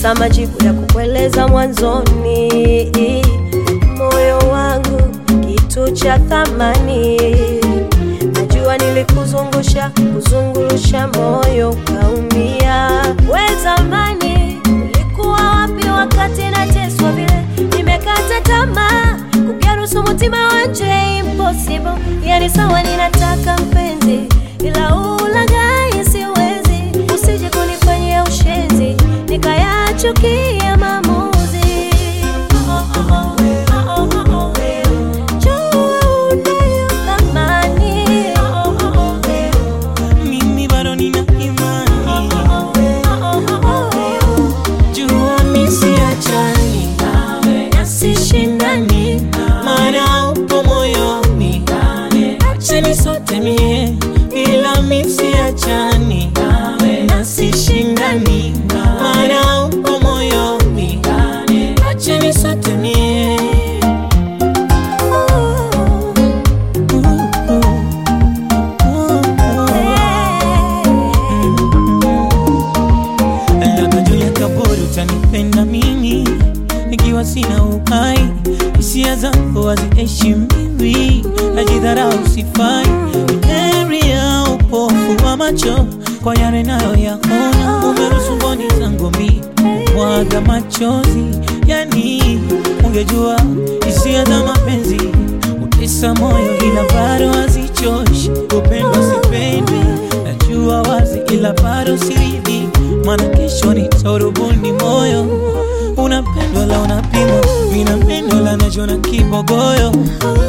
nakosa majibu ya kukueleza mwanzoni. Moyo wangu kitu cha thamani, najua nilikuzungusha kuzungurusha moyo ukaumia. We zamani ulikuwa wapi wakati nateswa vile? Nimekata tamaa kugerusu mutima wanje impossible. Yani sawa ninataka mpenzi, ila ulaghai siwezi. Usije kunifanyia ushenzi nikayachukia maamuzi. Mimi bado nina imani, jua mimi siachani na sishindani, maana upo moyoni. Acheni sote mie, ila mimi siachani na sishindani, maana upo moyoni. Acheni sote mie. Utanipenda mimi nikiwa sina uhai, hisia zangu haziheshimiwi, najidharau sifai. Heri ya upofu wa macho kwa yale nayoyaona, umeruhusu mboni zangu mimi kumwaga machozi. Yani ungejua hisia za mapenzi utesa moyo, ila bado hazichoshi. Upendo sipendi, najua wazi, ila bado siridhi, maana kesho nitarubuni moyo. Unapendwa la unapimwa, mina pendo la najona kibogoyo.